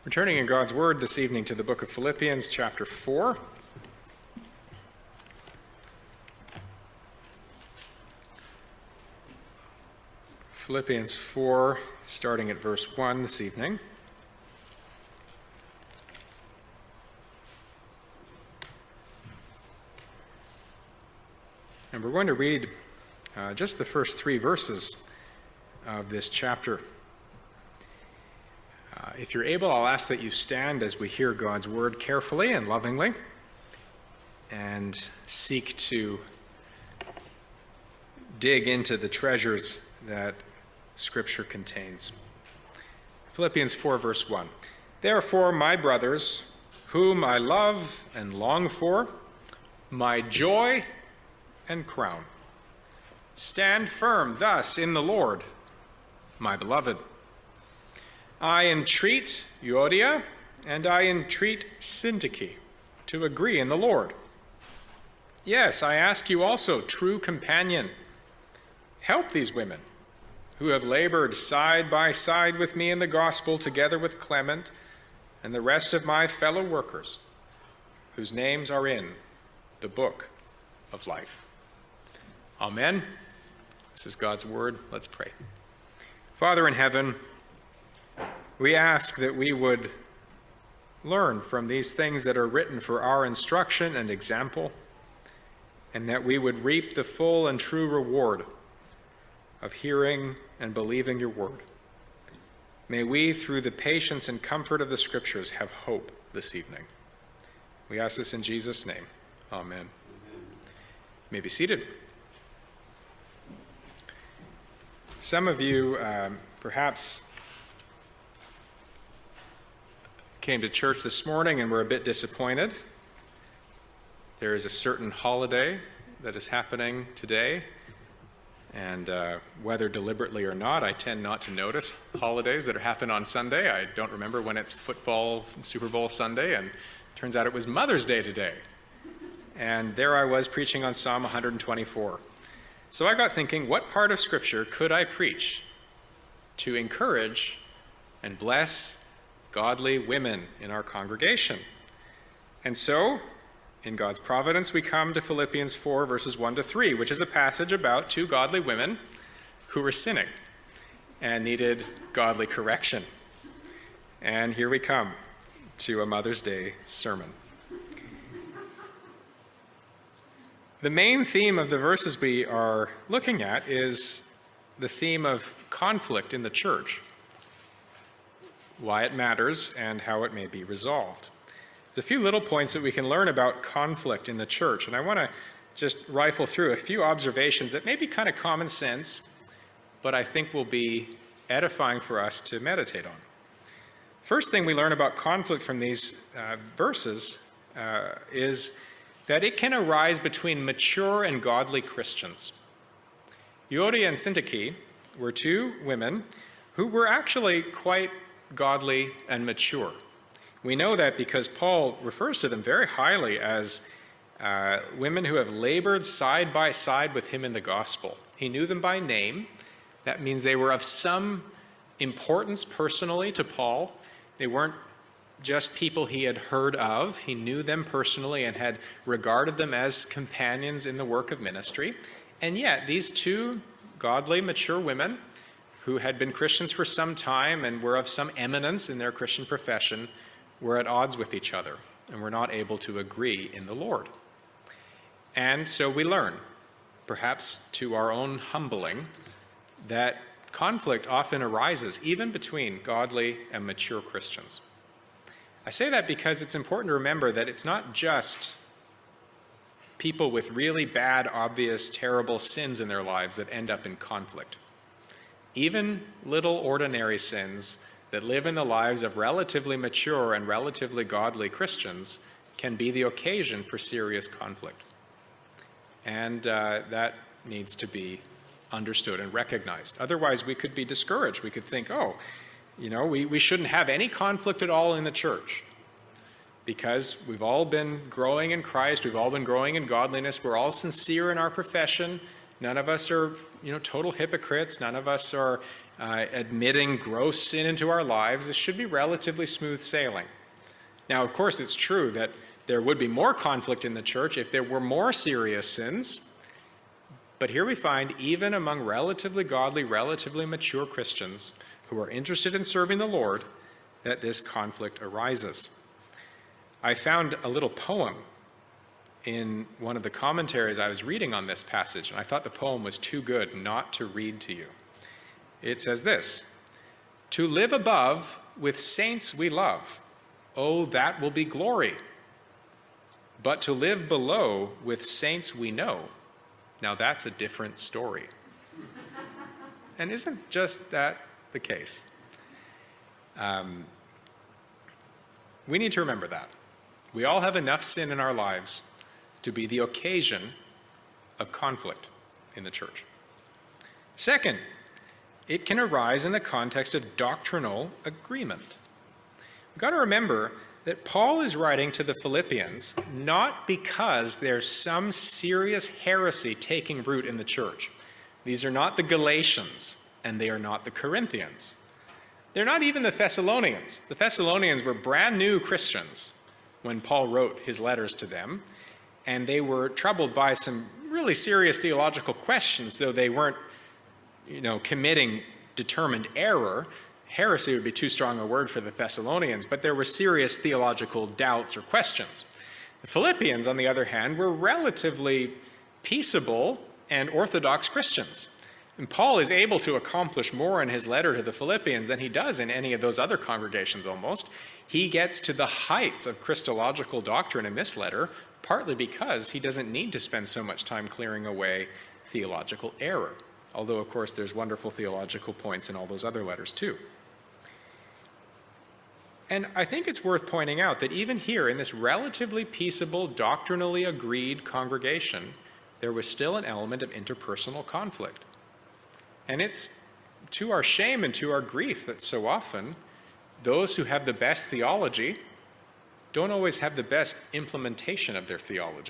We're turning in God's Word this evening to the book of Philippians, chapter 4. Philippians 4, starting at verse 1 this evening. And we're going to read just the first 3 verses of this chapter. If you're able, I'll ask that you stand as we hear God's word carefully and lovingly and seek to dig into the treasures that Scripture contains. Philippians 4, verse 1. Therefore, my brothers, whom I love and long for, my joy and crown, stand firm thus in the Lord, my beloved. I entreat Euodia and I entreat Syntyche to agree in the Lord. Yes, I ask you also, true companion, help these women who have labored side by side with me in the gospel, together with Clement and the rest of my fellow workers, whose names are in the book of life. Amen. This is God's word. Let's pray. Father in heaven, we ask that we would learn from these things that are written for our instruction and example, and that we would reap the full and true reward of hearing and believing your word. May we, through the patience and comfort of the Scriptures, have hope this evening. We ask this in Jesus' name. Amen. You may be seated. Some of you perhaps came to church this morning and were a bit disappointed. There is a certain holiday that is happening today, and whether deliberately or not, I tend not to notice holidays that happen on Sunday. I don't remember when it's football, Super Bowl Sunday, and it turns out it was Mother's Day today. And there I was preaching on Psalm 124. So I got thinking, what part of Scripture could I preach to encourage and bless godly women in our congregation? And so, in God's providence, we come to Philippians 4, verses 1 to 3, which is a passage about 2 godly women who were sinning and needed godly correction. And here we come to a Mother's Day sermon. The main theme of the verses we are looking at is the theme of conflict in the church, why it matters, and how it may be resolved. There's a few little points that we can learn about conflict in the church, and I want to just rifle through a few observations that may be kind of common sense, but I think will be edifying for us to meditate on. First thing we learn about conflict from these verses is that it can arise between mature and godly Christians. Euodia and Syntyche were 2 women who were actually quite godly and mature. We know that because Paul refers to them very highly as women who have labored side by side with him in the gospel. He knew them by name. That means they were of some importance personally to Paul. They weren't just people he had heard of. He knew them personally and had regarded them as companions in the work of ministry. And yet, these 2 godly, mature women who had been Christians for some time and were of some eminence in their Christian profession were at odds with each other and were not able to agree in the Lord. And so we learn, perhaps to our own humbling, that conflict often arises even between godly and mature Christians. I say that because it's important to remember that it's not just people with really bad, obvious, terrible sins in their lives that end up in conflict. Even little ordinary sins that live in the lives of relatively mature and relatively godly Christians can be the occasion for serious conflict. And that needs to be understood and recognized. Otherwise, we could be discouraged. We could think, we shouldn't have any conflict at all in the church because we've all been growing in Christ. We've all been growing in godliness. We're all sincere in our profession. None of us are, total hypocrites. None of us are admitting gross sin into our lives, this should be relatively smooth sailing. Now, of course, it's true that there would be more conflict in the church if there were more serious sins. But here we find, even among relatively godly, relatively mature Christians who are interested in serving the Lord, that this conflict arises. I found a little poem in one of the commentaries I was reading on this passage, and I thought the poem was too good not to read to you. It says this: "To live above with saints we love, oh, that will be glory. But to live below with saints we know, now that's a different story." And isn't just that the case? We need to remember that. We all have enough sin in our lives to be the occasion of conflict in the church. Second, it can arise in the context of doctrinal agreement. We've got to remember that Paul is writing to the Philippians not because there's some serious heresy taking root in the church. These are not the Galatians, and they are not the Corinthians. They're not even the Thessalonians. The Thessalonians were brand new Christians when Paul wrote his letters to them, and they were troubled by some really serious theological questions, though they weren't, committing determined error. Heresy would be too strong a word for the Thessalonians, but there were serious theological doubts or questions. The Philippians, on the other hand, were relatively peaceable and orthodox Christians. And Paul is able to accomplish more in his letter to the Philippians than he does in any of those other congregations almost. He gets to the heights of Christological doctrine in this letter, partly because he doesn't need to spend so much time clearing away theological error. Although, of course, there's wonderful theological points in all those other letters too. And I think it's worth pointing out that even here in this relatively peaceable, doctrinally agreed congregation, there was still an element of interpersonal conflict. And it's to our shame and to our grief that so often those who have the best theology don't always have the best implementation of their theology.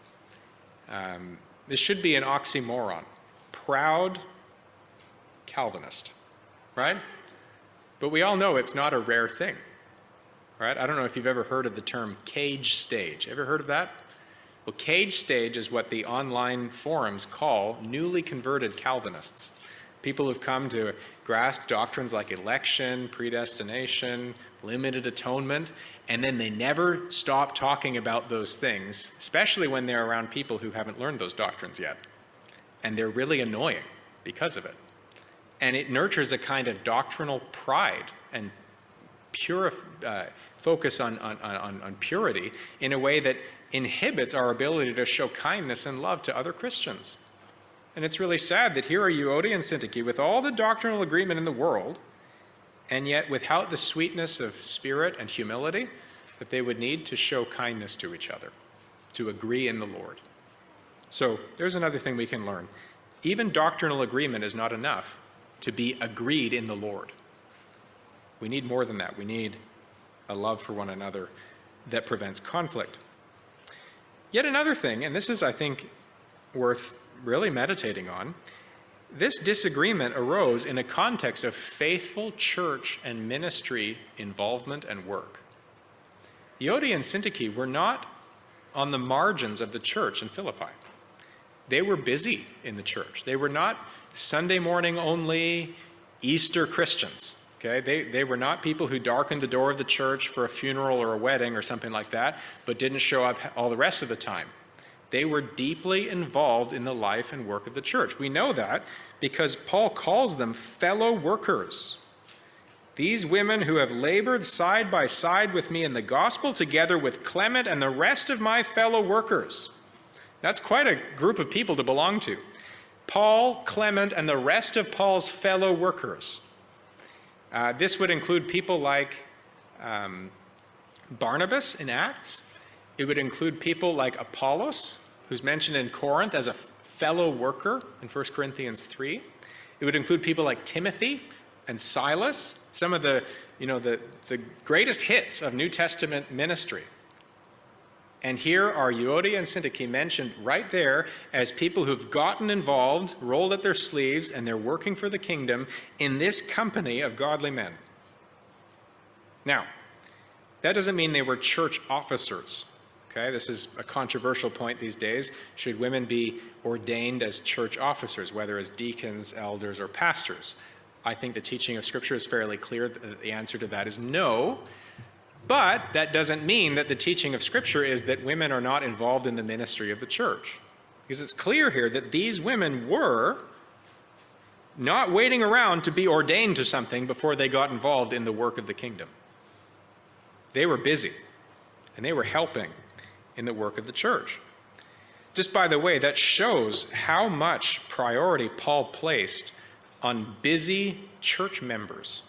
This should be an oxymoron. Proud Calvinist, right? But we all know it's not a rare thing, right? I don't know if you've ever heard of the term cage stage. Ever heard of that? Well, cage stage is what the online forums call newly converted Calvinists. People who've come to grasp doctrines like election, predestination, limited atonement, and then they never stop talking about those things, especially when they're around people who haven't learned those doctrines yet. And they're really annoying because of it. And it nurtures a kind of doctrinal pride and focus on purity in a way that inhibits our ability to show kindness and love to other Christians. And it's really sad that here are Euodia and Syntyche with all the doctrinal agreement in the world, and yet without the sweetness of spirit and humility that they would need to show kindness to each other, to agree in the Lord. So there's another thing we can learn. Even doctrinal agreement is not enough to be agreed in the Lord. We need more than that. We need a love for one another that prevents conflict. Yet another thing, and this is, I think, worth really meditating on, this disagreement arose in a context of faithful church and ministry involvement and work. Euodia and Syntyche were not on the margins of the church in Philippi. They were busy in the church. They were not Sunday morning only Easter Christians. Okay? They were not people who darkened the door of the church for a funeral or a wedding or something like that, but didn't show up all the rest of the time. They were deeply involved in the life and work of the church. We know that because Paul calls them fellow workers. These women who have labored side by side with me in the gospel, together with Clement and the rest of my fellow workers. That's quite a group of people to belong to. Paul, Clement, and the rest of Paul's fellow workers. This would include people like Barnabas in Acts. It would include people like Apollos, who's mentioned in Corinth as a fellow worker in 1 Corinthians 3. It would include people like Timothy and Silas, some of the greatest hits of New Testament ministry. And here are Euodia and Syntyche mentioned right there as people who've gotten involved, rolled up their sleeves, and they're working for the kingdom in this company of godly men. Now, that doesn't mean they were church officers. Okay, this is a controversial point these days. Should women be ordained as church officers, whether as deacons, elders, or pastors? I think the teaching of Scripture is fairly clear. The answer to that is no. But that doesn't mean that the teaching of Scripture is that women are not involved in the ministry of the church. Because it's clear here that these women were not waiting around to be ordained to something before they got involved in the work of the kingdom. They were busy, and they were helping in the work of the church. Just by the way, that shows how much priority Paul placed on busy church members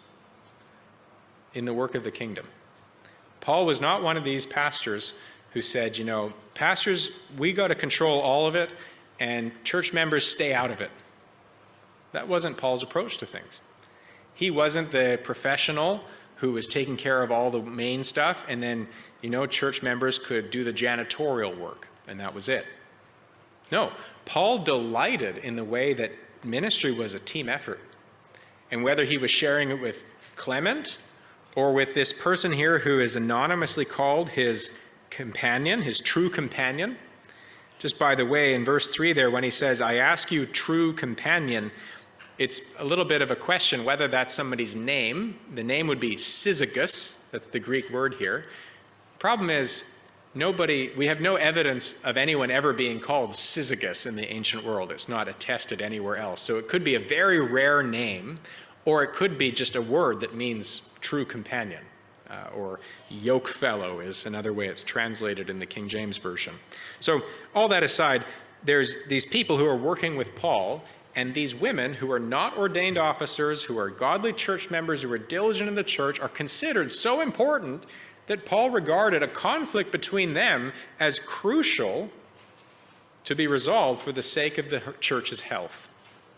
in the work of the kingdom. Paul was not one of these pastors who said, pastors, we got to control all of it, and church members stay out of it. That wasn't Paul's approach to things. He wasn't the professional who was taking care of all the main stuff, and then, church members could do the janitorial work, and that was it. No, Paul delighted in the way that ministry was a team effort. And whether he was sharing it with Clement or with this person here who is anonymously called his companion, his true companion. Just by the way, in verse 3 there, when he says, I ask you, true companion, it's a little bit of a question whether that's somebody's name. The name would be Syzygus. That's the Greek word here. Problem is, we have no evidence of anyone ever being called Syzygus in the ancient world. It's not attested anywhere else. So it could be a very rare name, or it could be just a word that means true companion, or yoke fellow is another way it's translated in the King James Version. So all that aside, there's these people who are working with Paul, and these women who are not ordained officers, who are godly church members, who are diligent in the church, are considered so important that Paul regarded a conflict between them as crucial to be resolved for the sake of the church's health.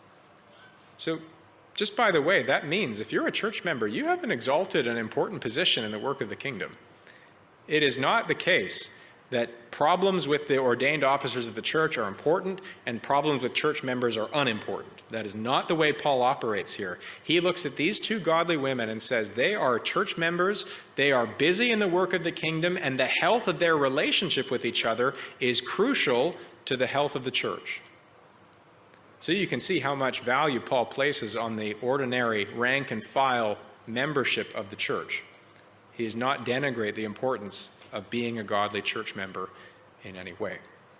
So, just by the way, that means if you're a church member, you have an exalted and important position in the work of the kingdom. It is not the case that problems with the ordained officers of the church are important and problems with church members are unimportant. That is not the way Paul operates here. He looks at these two godly women and says they are church members, they are busy in the work of the kingdom, and the health of their relationship with each other is crucial to the health of the church. So you can see how much value Paul places on the ordinary rank and file membership of the church. He does not denigrate the importance of being a godly church member in any way.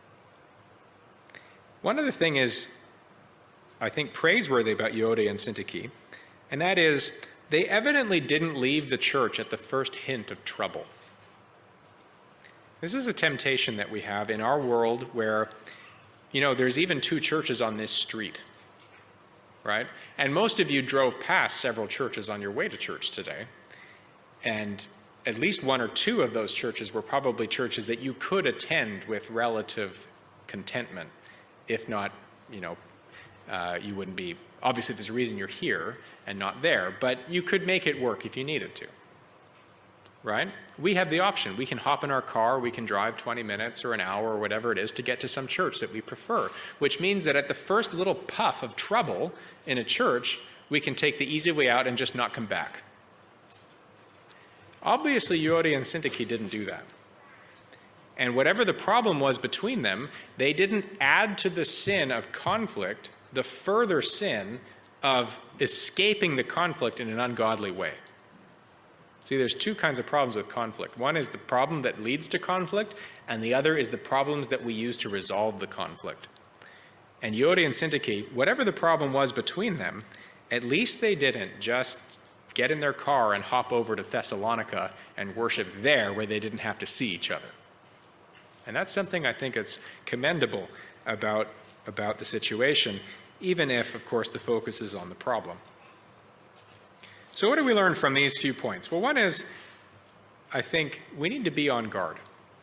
One other thing is, I think, praiseworthy about Euodia and Syntyche, and that is they evidently didn't leave the church at the first hint of trouble. This is a temptation that we have in our world where, there's even two churches on this street, right? And most of you drove past several churches on your way to church today, and at least one or two of those churches were probably churches that you could attend with relative contentment. If not, you wouldn't be, obviously there's a reason you're here and not there, but you could make it work if you needed to, right? We have the option. We can hop in our car, we can drive 20 minutes or an hour or whatever it is to get to some church that we prefer, which means that at the first little puff of trouble in a church, we can take the easy way out and just not come back. Obviously, Euodia and Syntyche didn't do that. And whatever the problem was between them, they didn't add to the sin of conflict the further sin of escaping the conflict in an ungodly way. See, there's two kinds of problems with conflict. One is the problem that leads to conflict, and the other is the problems that we use to resolve the conflict. And Euodia and Syntyche, whatever the problem was between them, at least they didn't just get in their car and hop over to Thessalonica and worship there where they didn't have to see each other. And that's something I think that's commendable about the situation, even if, of course, the focus is on the problem. So what do we learn from these few points? Well, one is, I think, we need to be on guard.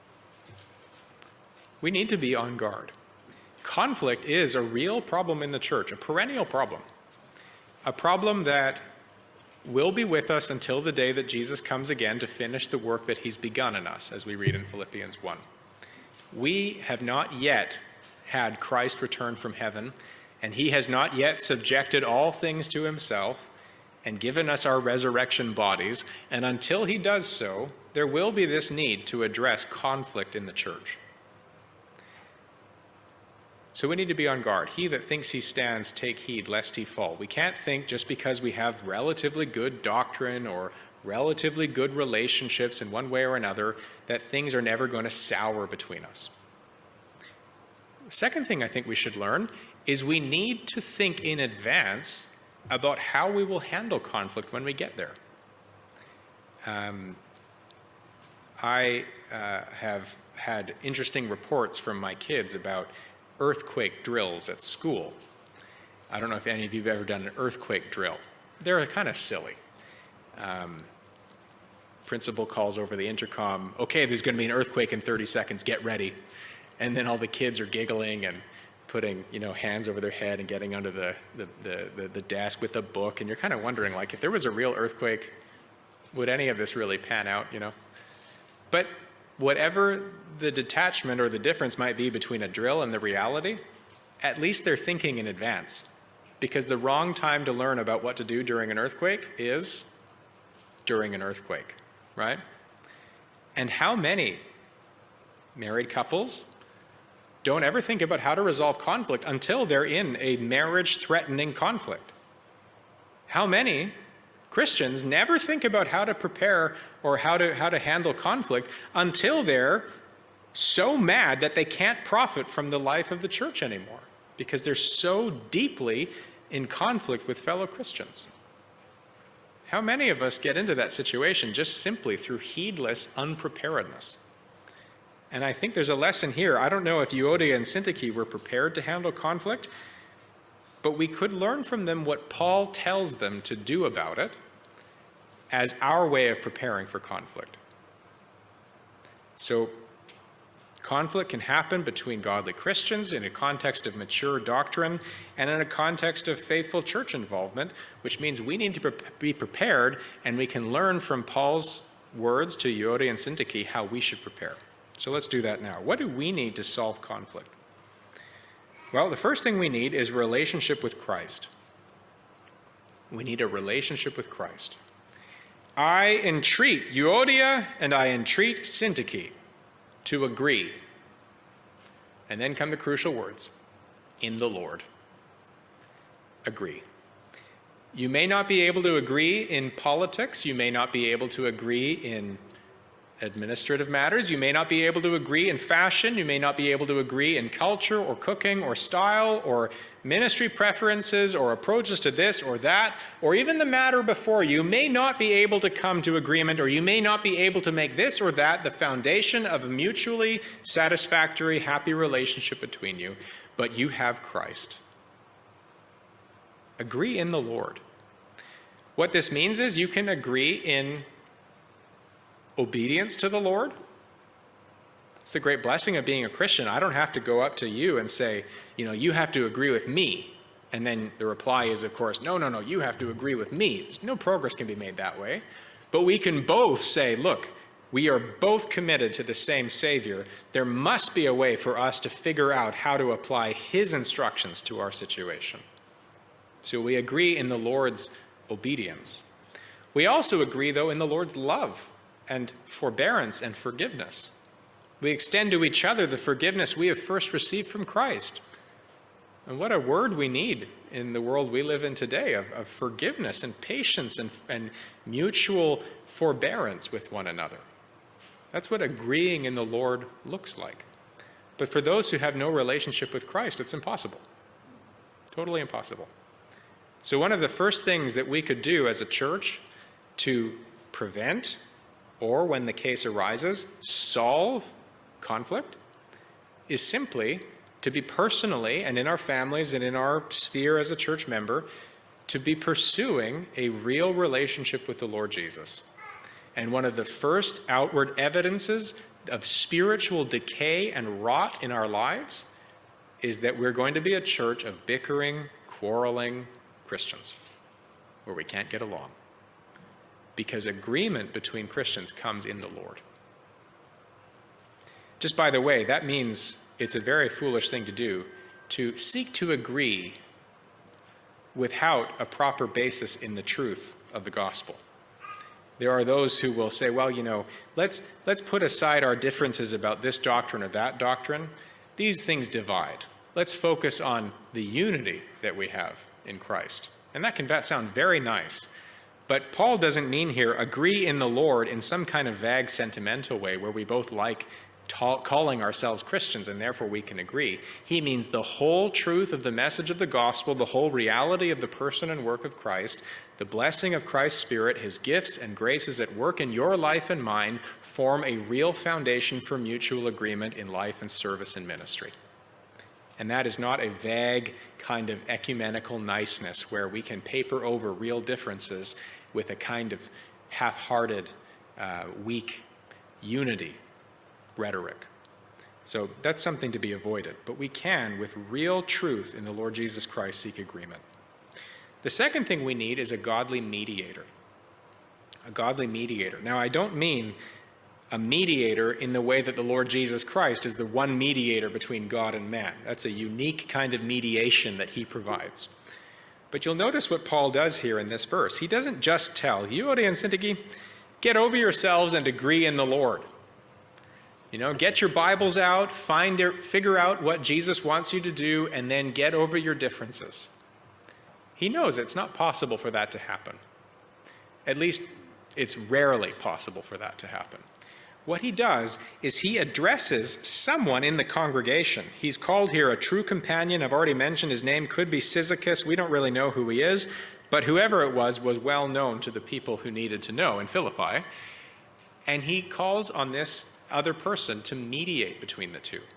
We need to be on guard. Conflict is a real problem in the church, a perennial problem. A problem that will be with us until the day that Jesus comes again to finish the work that he's begun in us, as we read in Philippians 1. We have not yet had Christ return from heaven, and he has not yet subjected all things to himself and given us our resurrection bodies. And until he does so, there will be this need to address conflict in the church. So we need to be on guard. He that thinks he stands, take heed lest he fall. We can't think just because we have relatively good doctrine or relatively good relationships in one way or another that things are never going to sour between us. Second thing I think we should learn is we need to think in advance about how we will handle conflict when we get there. I have had interesting reports from my kids about earthquake drills at school. I don't know if any of you have ever done an earthquake drill. They're kind of silly. Principal calls over the intercom, okay, there's going to be an earthquake in 30 seconds, get ready. And then all the kids are giggling and putting, hands over their head and getting under the desk with a book. And you're kind of wondering, like, if there was a real earthquake, would any of this really pan out, But whatever the detachment or the difference might be between a drill and the reality, at least they're thinking in advance. Because the wrong time to learn about what to do during an earthquake is during an earthquake, right? And how many married couples don't ever think about how to resolve conflict until they're in a marriage-threatening conflict? How many Christians never think about how to prepare or how to handle conflict until they're so mad that they can't profit from the life of the church anymore because they're so deeply in conflict with fellow Christians? How many of us get into that situation just simply through heedless unpreparedness? And I think there's a lesson here. I don't know if Euodia and Syntyche were prepared to handle conflict, but we could learn from them what Paul tells them to do about it as our way of preparing for conflict. So conflict can happen between godly Christians in a context of mature doctrine and in a context of faithful church involvement, which means we need to be prepared, and we can learn from Paul's words to Euodia and Syntyche how we should prepare. So let's do that now. What do we need to solve conflict? Well, the first thing we need is a relationship with Christ. We need a relationship with Christ. I entreat Euodia and I entreat Syntyche to agree. And then come the crucial words, in the Lord. Agree. You may not be able to agree in politics. You may not be able to agree in administrative matters. You may not be able to agree in fashion. You may not be able to agree in culture or cooking or style or ministry preferences or approaches to this or that, or even the matter before you may not be able to come to agreement, or you may not be able to make this or that the foundation of a mutually satisfactory, happy relationship between you, but you have Christ. Agree in the Lord. What this means is you can agree in obedience to the Lord. It's the great blessing of being a Christian. I don't have to go up to you and say, you have to agree with me. And then the reply is, of course, no, you have to agree with me. There's no progress can be made that way. But we can both say, look, we are both committed to the same Savior. There must be a way for us to figure out how to apply his instructions to our situation. So we agree in the Lord's obedience. We also agree, though, in the Lord's love and forbearance and forgiveness. We extend to each other the forgiveness we have first received from Christ. And what a word we need in the world we live in today of forgiveness and patience and mutual forbearance with one another. That's what agreeing in the Lord looks like. But for those who have no relationship with Christ, it's impossible. Totally impossible. So one of the first things that we could do as a church to prevent, or when the case arises, solve conflict, is simply to be personally and in our families and in our sphere as a church member, to be pursuing a real relationship with the Lord Jesus. And one of the first outward evidences of spiritual decay and rot in our lives is that we're going to be a church of bickering, quarreling Christians where we can't get along. Because agreement between Christians comes in the Lord. Just by the way, that means it's a very foolish thing to do, to seek to agree without a proper basis in the truth of the gospel. There are those who will say, well, let's put aside our differences about this doctrine or that doctrine. These things divide. Let's focus on the unity that we have in Christ. And that can sound very nice. But Paul doesn't mean here agree in the Lord in some kind of vague sentimental way where we both like calling ourselves Christians and therefore we can agree. He means the whole truth of the message of the gospel, the whole reality of the person and work of Christ, the blessing of Christ's Spirit, his gifts and graces at work in your life and mine form a real foundation for mutual agreement in life and service and ministry. And that is not a vague kind of ecumenical niceness where we can paper over real differences with a kind of half-hearted, weak unity rhetoric. So that's something to be avoided. But we can, with real truth in the Lord Jesus Christ, seek agreement. The second thing we need is a godly mediator. A godly mediator. Now, I don't mean a mediator in the way that the Lord Jesus Christ is the one mediator between God and man. That's a unique kind of mediation that he provides. But you'll notice what Paul does here in this verse. He doesn't just tell Euodia and Syntyche, get over yourselves and agree in the Lord. Get your Bibles out, figure out what Jesus wants you to do, and then get over your differences. He knows it's not possible for that to happen. At least it's rarely possible for that to happen. What he does is he addresses someone in the congregation. He's called here a true companion. I've already mentioned his name could be Syzychus. We don't really know who he is, but whoever it was well known to the people who needed to know in Philippi. And he calls on this other person to mediate between the two.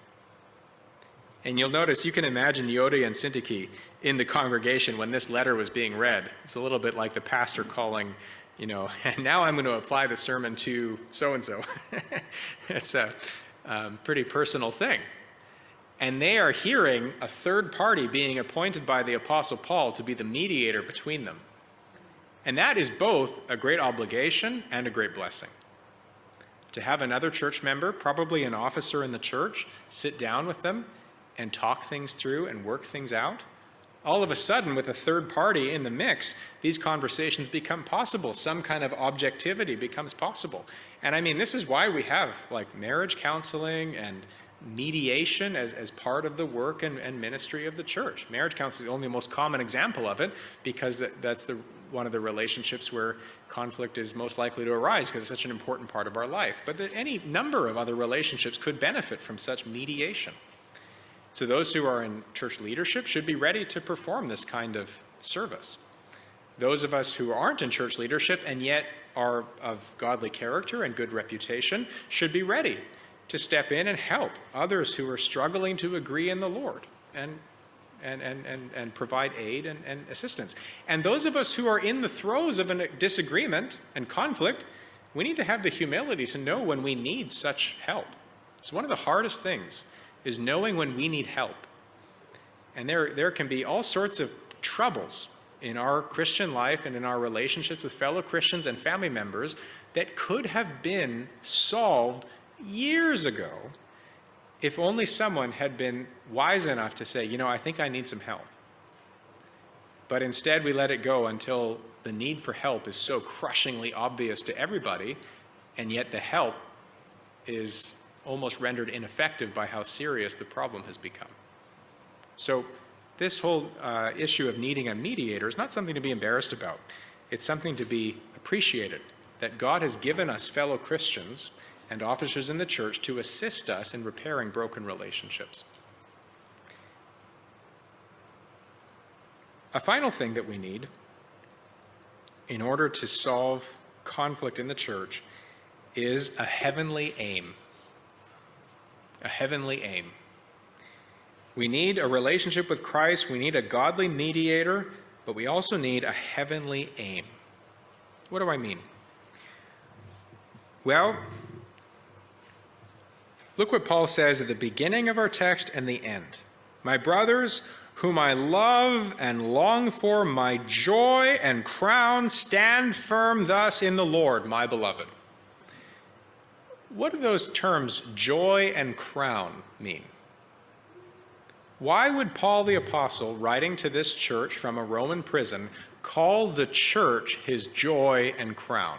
And you'll notice, you can imagine Euodia and Syntyche in the congregation when this letter was being read. It's a little bit like the pastor calling, and now I'm going to apply the sermon to so-and-so. It's a pretty personal thing. And they are hearing a third party being appointed by the Apostle Paul to be the mediator between them. And that is both a great obligation and a great blessing. To have another church member, probably an officer in the church, sit down with them and talk things through and work things out. All of a sudden, with a third party in the mix, these conversations become possible. Some kind of objectivity becomes possible. And I mean, this is why we have marriage counseling and mediation as part of the work and ministry of the church. Marriage counseling is only the most common example of it because that's one of the relationships where conflict is most likely to arise because it's such an important part of our life. But any number of other relationships could benefit from such mediation. So those who are in church leadership should be ready to perform this kind of service. Those of us who aren't in church leadership and yet are of godly character and good reputation should be ready to step in and help others who are struggling to agree in the Lord and provide aid and assistance. And those of us who are in the throes of a disagreement and conflict, we need to have the humility to know when we need such help. It's one of the hardest things, is knowing when we need help. And there can be all sorts of troubles in our Christian life and in our relationships with fellow Christians and family members that could have been solved years ago if only someone had been wise enough to say, I think I need some help. But instead we let it go until the need for help is so crushingly obvious to everybody, and yet the help is almost rendered ineffective by how serious the problem has become. So this whole issue of needing a mediator is not something to be embarrassed about. It's something to be appreciated, that God has given us fellow Christians and officers in the church to assist us in repairing broken relationships. A final thing that we need in order to solve conflict in the church is a heavenly aim. A heavenly aim. We need a relationship with Christ, we need a godly mediator, but we also need a heavenly aim. What do I mean? Well, look what Paul says at the beginning of our text and the end. My brothers, whom I love and long for, my joy and crown, stand firm thus in the Lord, my beloved. what do those terms joy and crown mean? Why would Paul the Apostle, writing to this church from a Roman prison, call the church his joy and crown?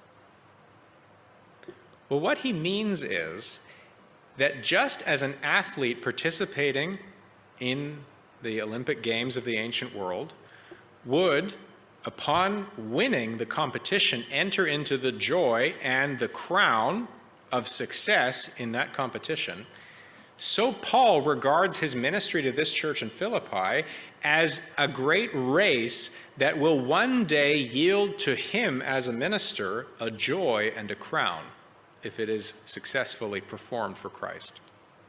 Well, what he means is that just as an athlete participating in the Olympic Games of the ancient world would, upon winning the competition, enter into the joy and the crown of success in that competition, so Paul regards his ministry to this church in Philippi as a great race that will one day yield to him as a minister a joy and a crown if it is successfully performed for Christ.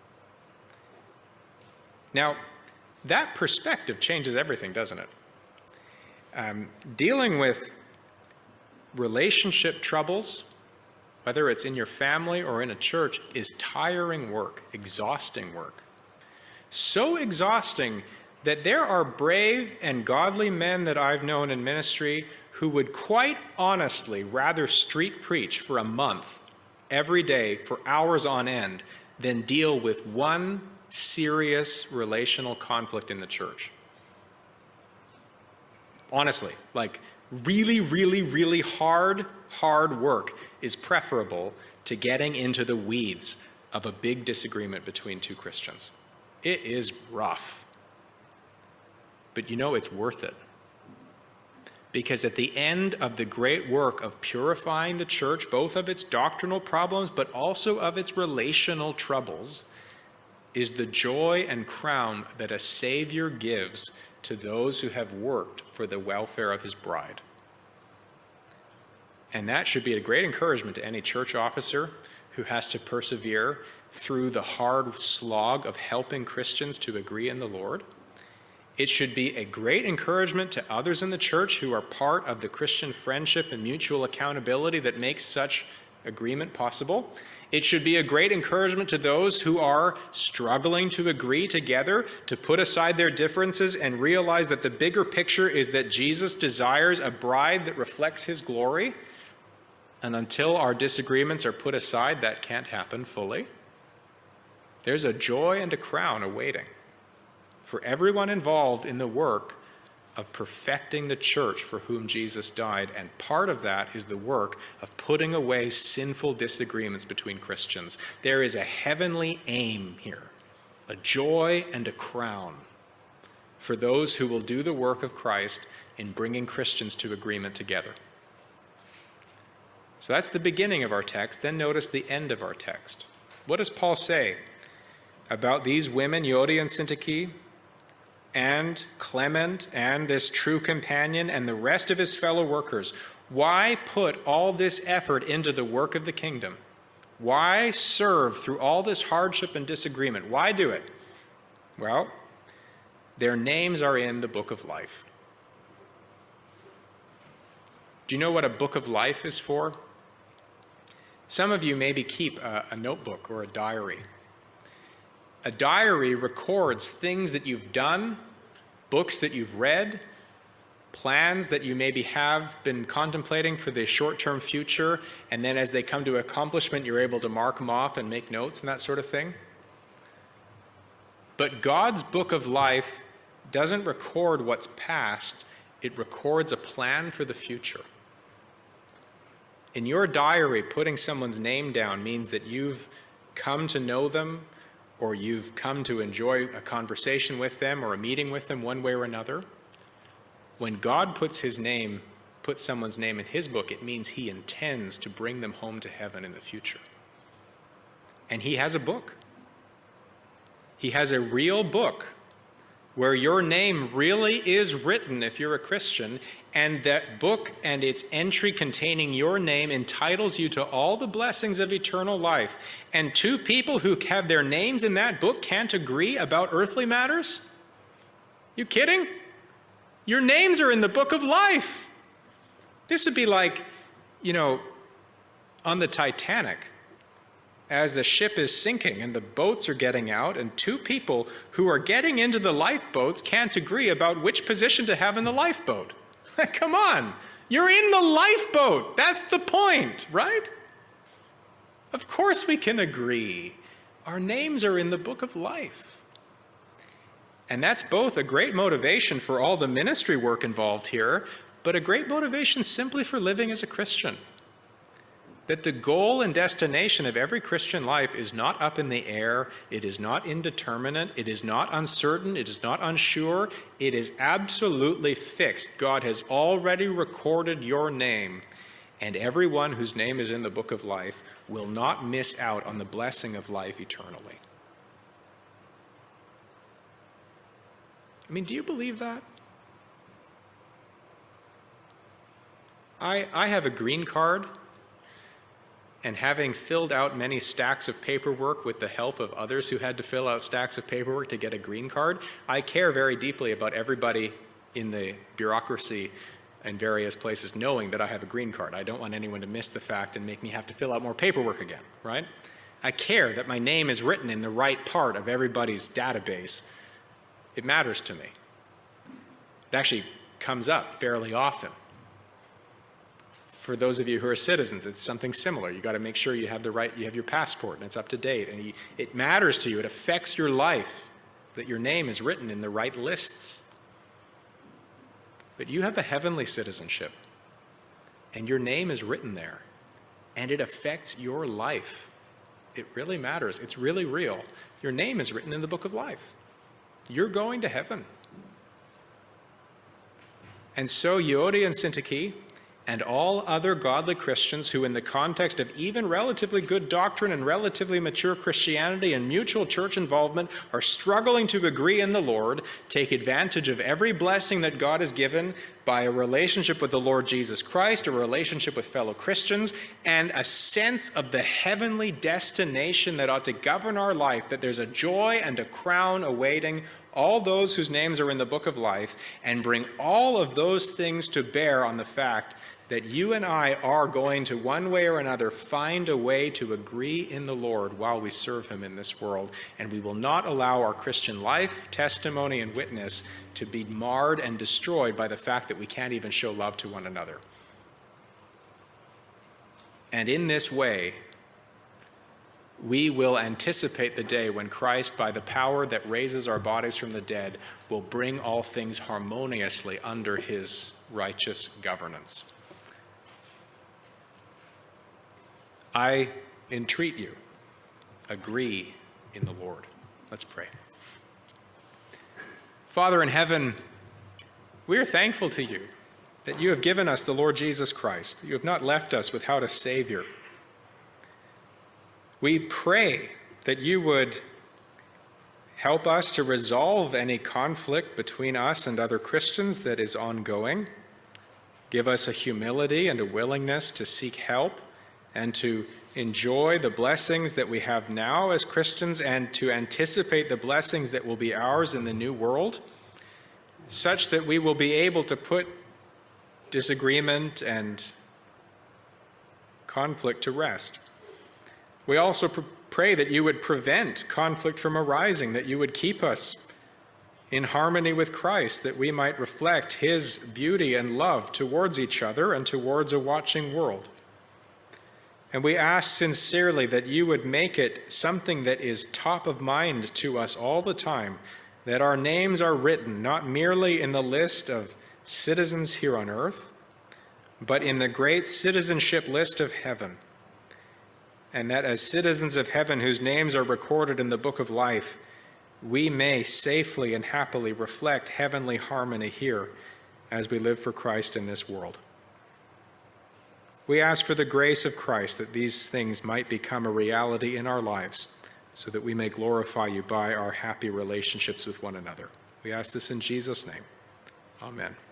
Now, that perspective changes everything, doesn't it? Dealing with relationship troubles, whether it's in your family or in a church, is tiring work, exhausting work. So exhausting that there are brave and godly men that I've known in ministry who would quite honestly rather street preach for a month, every day, for hours on end, than deal with one serious relational conflict in the church. Honestly, like really, really, really hard work is preferable to getting into the weeds of a big disagreement between two Christians. It is rough. But you know it's worth it. Because at the end of the great work of purifying the church, both of its doctrinal problems, but also of its relational troubles, is the joy and crown that a Savior gives to those who have worked for the welfare of his bride. And that should be a great encouragement to any church officer who has to persevere through the hard slog of helping Christians to agree in the Lord. It should be a great encouragement to others in the church who are part of the Christian friendship and mutual accountability that makes such agreement possible. It should be a great encouragement to those who are struggling to agree together, to put aside their differences and realize that the bigger picture is that Jesus desires a bride that reflects his glory. And until our disagreements are put aside, that can't happen fully. There's a joy and a crown awaiting for everyone involved in the work of perfecting the church for whom Jesus died. And part of that is the work of putting away sinful disagreements between Christians. There is a heavenly aim here, a joy and a crown for those who will do the work of Christ in bringing Christians to agreement together. So that's the beginning of our text. Then notice the end of our text. What does Paul say about these women, Euodia and Syntyche, and Clement, and this true companion, and the rest of his fellow workers? Why put all this effort into the work of the kingdom? Why serve through all this hardship and disagreement? Why do it? Well, their names are in the book of life. Do you know what a book of life is for? Some of you maybe keep a notebook or a diary. A diary records things that you've done, books that you've read, plans that you maybe have been contemplating for the short-term future, and then as they come to accomplishment, you're able to mark them off and make notes and that sort of thing. But God's book of life doesn't record what's past, it records a plan for the future. In your diary, putting someone's name down means that you've come to know them, or you've come to enjoy a conversation with them or a meeting with them one way or another. When God puts someone's name in his book, it means he intends to bring them home to heaven in the future. And he has a book. He has a real book where your name really is written if you're a Christian, and that book and its entry containing your name entitles you to all the blessings of eternal life. And two people who have their names in that book can't agree about earthly matters? You kidding? Your names are in the book of life. This would be like, on the Titanic, as the ship is sinking and the boats are getting out, and two people who are getting into the lifeboats can't agree about which position to have in the lifeboat. Come on, you're in the lifeboat. That's the point, right? Of course we can agree. Our names are in the book of life. And that's both a great motivation for all the ministry work involved here, but a great motivation simply for living as a Christian. That the goal and destination of every Christian life is not up in the air, it is not indeterminate, it is not uncertain, it is not unsure, it is absolutely fixed. God has already recorded your name, and everyone whose name is in the book of life will not miss out on the blessing of life eternally. I mean, do you believe that? I have a green card, and having filled out many stacks of paperwork with the help of others who had to fill out stacks of paperwork to get a green card, I care very deeply about everybody in the bureaucracy and various places knowing that I have a green card. I don't want anyone to miss the fact and make me have to fill out more paperwork again, right? I care that my name is written in the right part of everybody's database. It matters to me. It actually comes up fairly often. For those of you who are citizens, it's something similar. You got to make sure you have your passport and it's up to date. And it matters to you. It affects your life that your name is written in the right lists. But you have a heavenly citizenship, and your name is written there, and it affects your life. It really matters. It's really real. Your name is written in the book of life. You're going to heaven. And so Euodia and Syntyche and all other godly Christians who, in the context of even relatively good doctrine and relatively mature Christianity and mutual church involvement, are struggling to agree in the Lord, take advantage of every blessing that God has given by a relationship with the Lord Jesus Christ, a relationship with fellow Christians, and a sense of the heavenly destination that ought to govern our life, that there's a joy and a crown awaiting all those whose names are in the book of life, and bring all of those things to bear on the fact that you and I are going to, one way or another, find a way to agree in the Lord while we serve him in this world. And we will not allow our Christian life, testimony, and witness to be marred and destroyed by the fact that we can't even show love to one another. And in this way, we will anticipate the day when Christ, by the power that raises our bodies from the dead, will bring all things harmoniously under his righteous governance. I entreat you, agree in the Lord. Let's pray. Father in heaven, we are thankful to you that you have given us the Lord Jesus Christ. You have not left us without a Savior. We pray that you would help us to resolve any conflict between us and other Christians that is ongoing. Give us a humility and a willingness to seek help and to enjoy the blessings that we have now as Christians and to anticipate the blessings that will be ours in the new world, such that we will be able to put disagreement and conflict to rest. We also pray that you would prevent conflict from arising, that you would keep us in harmony with Christ, that we might reflect his beauty and love towards each other and towards a watching world. And we ask sincerely that you would make it something that is top of mind to us all the time, that our names are written not merely in the list of citizens here on earth, but in the great citizenship list of heaven. And that as citizens of heaven whose names are recorded in the book of life, we may safely and happily reflect heavenly harmony here as we live for Christ in this world. We ask for the grace of Christ that these things might become a reality in our lives so that we may glorify you by our happy relationships with one another. We ask this in Jesus' name. Amen.